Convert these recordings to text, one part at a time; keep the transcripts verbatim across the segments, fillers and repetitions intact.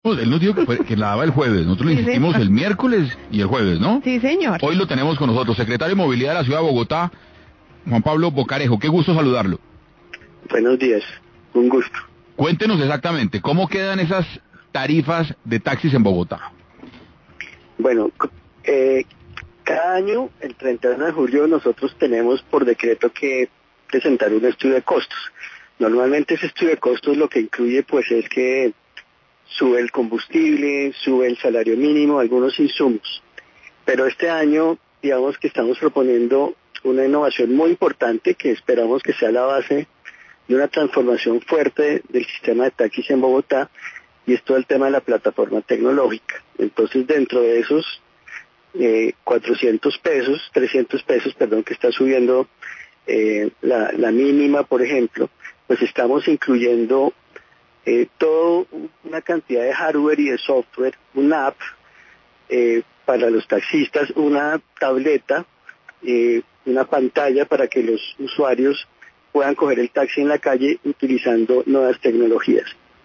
él nos dijo que, fue, que la daba el jueves. Nosotros le Sí, insistimos señor. el miércoles y el jueves, ¿no? Sí, señor. Hoy lo tenemos con nosotros, secretario de Movilidad de la Ciudad de Bogotá, Juan Pablo Bocarejo. Qué gusto saludarlo. Buenos días, un gusto. Cuéntenos exactamente, ¿cómo quedan esas tarifas de taxis en Bogotá? Bueno, eh, cada año, el treinta y uno de julio, nosotros tenemos por decreto que presentar un estudio de costos. Normalmente ese estudio de costos lo que incluye pues es que sube el combustible, sube el salario mínimo, algunos insumos. Pero este año, digamos que estamos proponiendo una innovación muy importante que esperamos que sea la base de una transformación fuerte del sistema de taxis en Bogotá, y es todo el tema de la plataforma tecnológica. Entonces, dentro de esos eh, cuatrocientos pesos, trescientos pesos, perdón, que está subiendo eh, la, la mínima, por ejemplo, pues estamos incluyendo eh, toda una cantidad de hardware y de software, una app eh, para los taxistas, una tableta, eh, una pantalla para que los usuarios puedan coger el taxi en la calle utilizando nuevas tecnologías.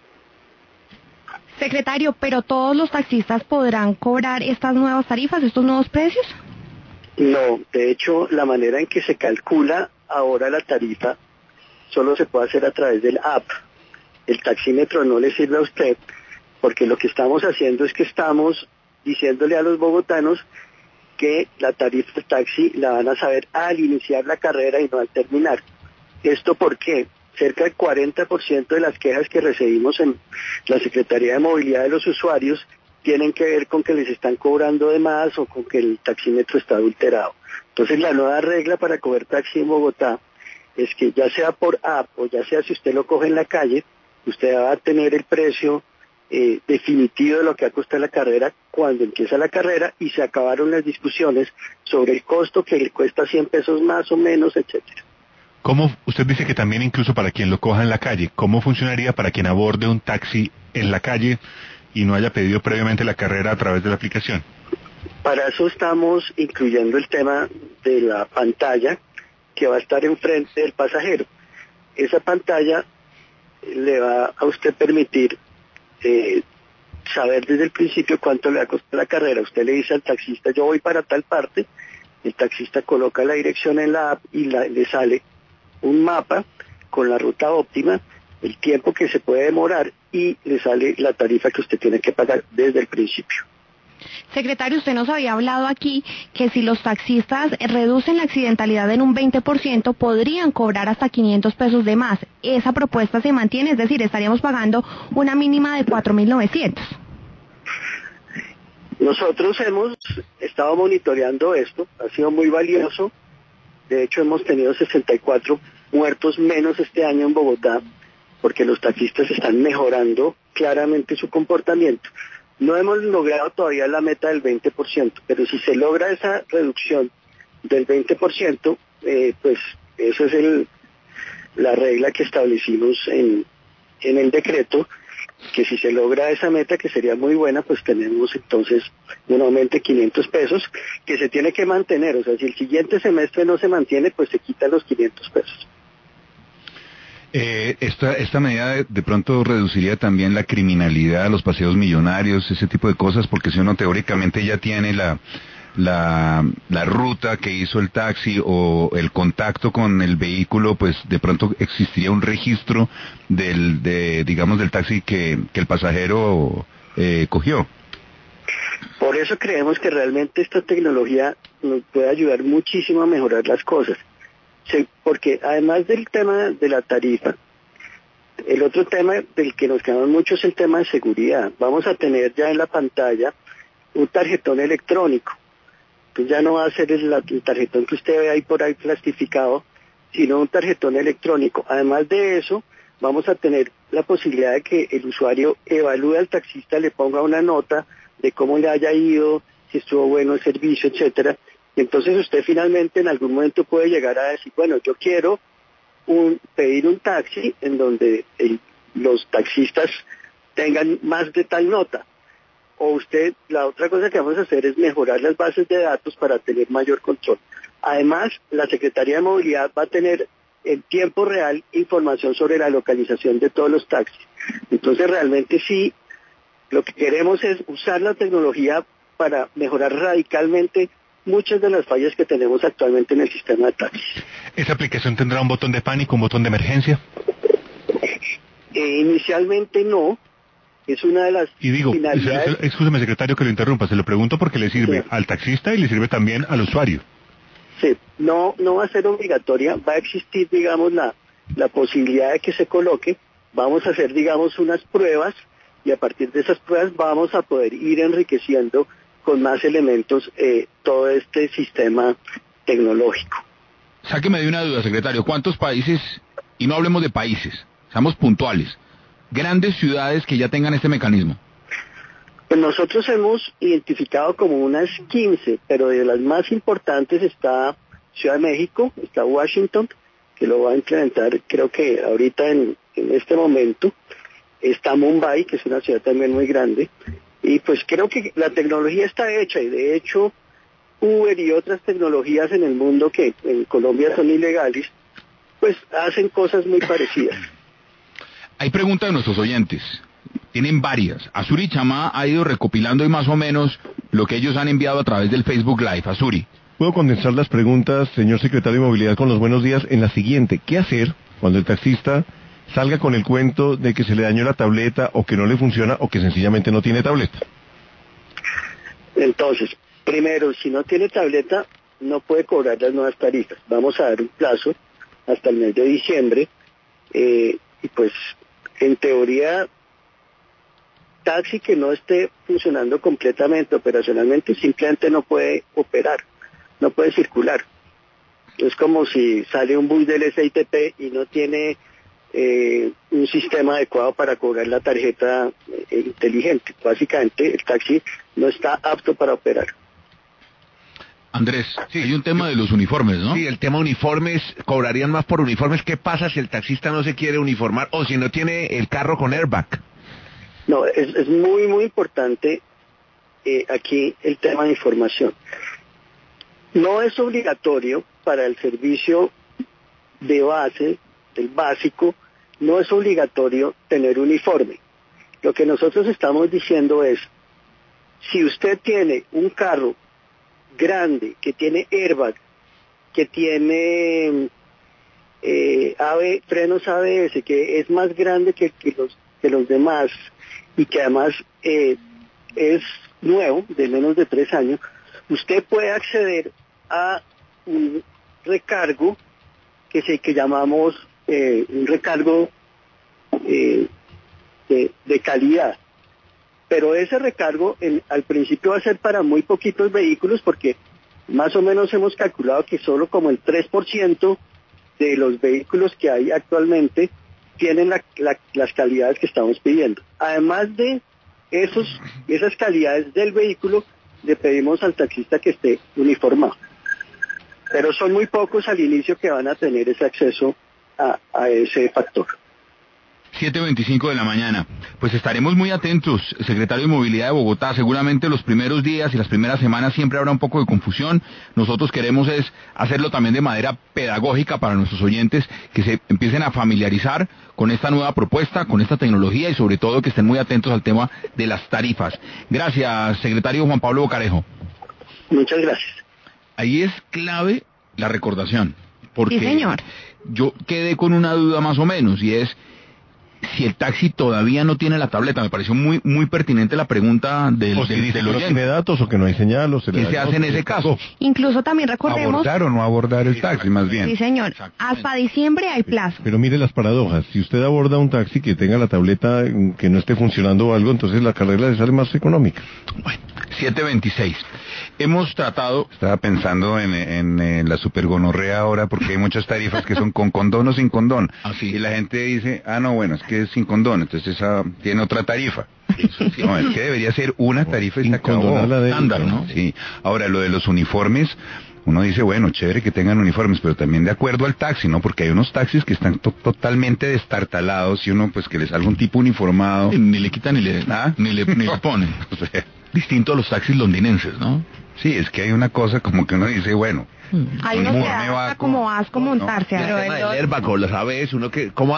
Secretario, ¿pero todos los taxistas podrán cobrar estas nuevas tarifas, estos nuevos precios? No, de hecho, la manera en que se calcula ahora la tarifa solo se puede hacer a través del app. El taxímetro no le sirve a usted, porque lo que estamos haciendo es que estamos diciéndole a los bogotanos que la tarifa del taxi la van a saber al iniciar la carrera y no al terminar. ¿Esto por qué? Cerca del cuarenta por ciento de las quejas que recibimos en la Secretaría de Movilidad de los usuarios tienen que ver con que les están cobrando de más o con que el taxímetro está adulterado. Entonces, la nueva regla para coger taxi en Bogotá es que ya sea por app o ya sea si usted lo coge en la calle, usted va a tener el precio eh, definitivo de lo que va a costar la carrera cuando empieza la carrera, y se acabaron las discusiones sobre el costo, que le cuesta cien pesos más o menos, etcétera. ¿Cómo, usted dice que también incluso para quien lo coja en la calle, cómo funcionaría para quien aborde un taxi en la calle y no haya pedido previamente la carrera a través de la aplicación? Para eso estamos incluyendo el tema de la pantalla que va a estar enfrente del pasajero. Esa pantalla le va a usted permitir eh, saber desde el principio cuánto le va a costar la carrera. Usted le dice al taxista, yo voy para tal parte, el taxista coloca la dirección en la app y la, le sale un mapa con la ruta óptima, el tiempo que se puede demorar, y le sale la tarifa que usted tiene que pagar desde el principio. Secretario, usted nos había hablado aquí que si los taxistas reducen la accidentalidad en un veinte por ciento, podrían cobrar hasta quinientos pesos de más. ¿Esa propuesta se mantiene? Es decir, estaríamos pagando una mínima de cuatro mil novecientos. Nosotros hemos estado monitoreando esto, ha sido muy valioso. De hecho, hemos tenido sesenta y cuatro muertos menos este año en Bogotá, porque los taxistas están mejorando claramente su comportamiento. No hemos logrado todavía la meta del veinte por ciento, pero si se logra esa reducción del veinte por ciento, eh, pues esa es el, la regla que establecimos en, en el decreto, que si se logra esa meta, que sería muy buena, pues tenemos entonces un aumento de quinientos pesos, que se tiene que mantener. O sea, si el siguiente semestre no se mantiene, pues se quitan los quinientos pesos. Eh, esta, esta medida de, de pronto reduciría también la criminalidad, los paseos millonarios, ese tipo de cosas, porque si uno teóricamente ya tiene la, la, la ruta que hizo el taxi o el contacto con el vehículo, pues de pronto existiría un registro del, de, digamos, del taxi que, que el pasajero eh, cogió. Por eso creemos que realmente esta tecnología nos puede ayudar muchísimo a mejorar las cosas. Sí, porque además del tema de la tarifa, el otro tema del que nos quedamos mucho es el tema de seguridad. Vamos a tener ya en la pantalla un tarjetón electrónico. Entonces ya no va a ser el, el tarjetón que usted ve ahí por ahí plastificado, sino un tarjetón electrónico. Además de eso, vamos a tener la posibilidad de que el usuario evalúe al taxista, le ponga una nota de cómo le haya ido, si estuvo bueno el servicio, etcétera. Y entonces usted finalmente en algún momento puede llegar a decir, bueno, yo quiero un, pedir un taxi en donde el, los taxistas tengan más de tal nota. O usted, la otra cosa que vamos a hacer es mejorar las bases de datos para tener mayor control. Además, la Secretaría de Movilidad va a tener en tiempo real información sobre la localización de todos los taxis. Entonces realmente sí Lo que queremos es usar la tecnología para mejorar radicalmente muchas de las fallas que tenemos actualmente en el sistema de taxis. ¿Esa aplicación tendrá un botón de pánico, un botón de emergencia? Eh, inicialmente no, es una de las Y digo, finalidades... excúseme secretario que lo interrumpa, se lo pregunto porque le sirve Sí. al taxista y le sirve también al usuario. Sí, no, no va a ser obligatoria, va a existir, digamos, la, la posibilidad de que se coloque, vamos a hacer, digamos, unas pruebas y a partir de esas pruebas vamos a poder ir enriqueciendo con más elementos eh, todo este sistema tecnológico. Sáqueme de una duda, secretario. ¿Cuántos países, y no hablemos de países, seamos puntuales, grandes ciudades que ya tengan este mecanismo? Pues nosotros hemos identificado como unas quince, pero de las más importantes está Ciudad de México, está Washington, que lo va a implementar creo que ahorita en, en este momento, está Mumbai, que es una ciudad también muy grande, y pues creo que la tecnología está hecha, y de hecho Uber y otras tecnologías en el mundo que en Colombia son ilegales, pues hacen cosas muy parecidas. Hay preguntas de nuestros oyentes. Tienen varias. Azuri Chamá ha ido recopilando y más o menos lo que ellos han enviado a través del Facebook Live. Azuri. Puedo condensar las preguntas, señor secretario de Movilidad, con los buenos días en la siguiente. ¿Qué hacer cuando el taxista salga con el cuento de que se le dañó la tableta o que no le funciona o que sencillamente no tiene tableta? Entonces, primero, si no tiene tableta, no puede cobrar las nuevas tarifas. Vamos a dar un plazo hasta el mes de diciembre eh, y pues en teoría taxi que no esté funcionando completamente operacionalmente simplemente no puede operar, no puede circular. Es como si sale un bus del S I T P y no tiene eh, un sistema adecuado para cobrar la tarjeta eh, inteligente. Básicamente el taxi no está apto para operar. Andrés, sí, hay un tema de los uniformes, ¿no? Sí, el tema uniformes, cobrarían más por uniformes. ¿Qué pasa si el taxista no se quiere uniformar o si no tiene el carro con airbag? No, es, es muy, muy importante eh, aquí el tema de información. No es obligatorio para el servicio de base, el básico, no es obligatorio tener uniforme. Lo que nosotros estamos diciendo es, si usted tiene un carro grande, que tiene airbag, que tiene eh, A B, frenos A B S, que es más grande que, que, los, que los demás y que además eh, es nuevo, de menos de tres años, usted puede acceder a un recargo que se que llamamos eh, un recargo eh, de, de calidad. Pero ese recargo en, al principio va a ser para muy poquitos vehículos porque más o menos hemos calculado que solo como el tres por ciento de los vehículos que hay actualmente tienen la, la, las calidades que estamos pidiendo. Además de esos, esas calidades del vehículo, le pedimos al taxista que esté uniformado. Pero son muy pocos al inicio que van a tener ese acceso a, a ese factor. siete veinticinco de la mañana. Pues estaremos muy atentos, secretario de Movilidad de Bogotá. Seguramente los primeros días y las primeras semanas siempre habrá un poco de confusión. Nosotros queremos es hacerlo también de manera pedagógica para nuestros oyentes, que se empiecen a familiarizar con esta nueva propuesta, con esta tecnología y sobre todo que estén muy atentos al tema de las tarifas. Gracias, secretario Juan Pablo Bocarejo. Muchas gracias. Ahí es clave la recordación, porque sí, señor. Yo quedé con una duda más o menos y es si el taxi todavía no tiene la tableta. Me pareció muy muy pertinente la pregunta del, o si del, dice del que no oyente. tiene datos o que no hay señal o se le ¿Qué da se hace en ese caso? Incluso también recordemos... Abordar o no abordar el taxi, más bien. Sí, señor. Hasta diciembre hay plazo. Pero mire las paradojas. Si usted aborda un taxi que tenga la tableta que no esté funcionando o algo, entonces la carrera le sale más económica. Bueno, siete veintiséis. Hemos tratado... Estaba pensando en, en, en la supergonorrea ahora porque hay muchas tarifas que son con condón o sin condón. Así. Y la gente dice, ah, no, bueno, es que es sin condón, entonces esa tiene otra tarifa. Sí, no, es que debería ser una tarifa y se acabó. Incondonar de Estándar, ¿no? Sí. Ahora, lo de los uniformes, uno dice, bueno, chévere que tengan uniformes, pero también de acuerdo al taxi, ¿no? Porque hay unos taxis que están to totalmente destartalados y uno, pues, que les salga un tipo uniformado. Ni le quitan ni le, ¿Ah? ni le, ni le ponen. O sea, Distinto a los taxis londinenses, ¿no? sí, es que hay una cosa como que uno dice, bueno, Hay unos que uniforme da va hasta con- como asco no, no. montarse. El a- tema del airbag o lo sabes, uno que, ¿cómo hace?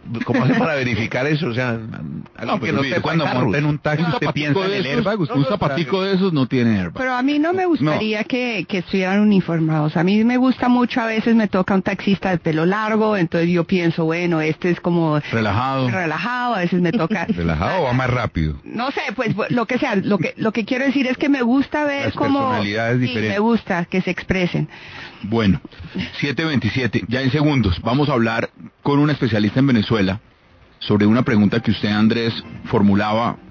¿Cómo hace para verificar eso? O sea, alguien No, que pero no mire, sepa cuando carros. monta en un taxi, Un usted zapatico piensa en de el esos. airbag, usted un zapatico de esos no tiene airbag. Pero a mí no me gustaría que, que estuvieran uniformados. A mí me gusta mucho, a veces me toca un taxista de pelo largo, entonces yo pienso, bueno, este es como Relajado. relajado, a veces me toca... ¿Relajado o va más rápido? No sé, pues lo que sea, lo que lo que quiero decir es que me gusta ver Las cómo... personalidades sí, diferentes. me gusta que se expresen. Bueno, siete veintisiete, ya en segundos, vamos a hablar con un especialista en Venezuela sobre una pregunta que usted, Andrés, formulaba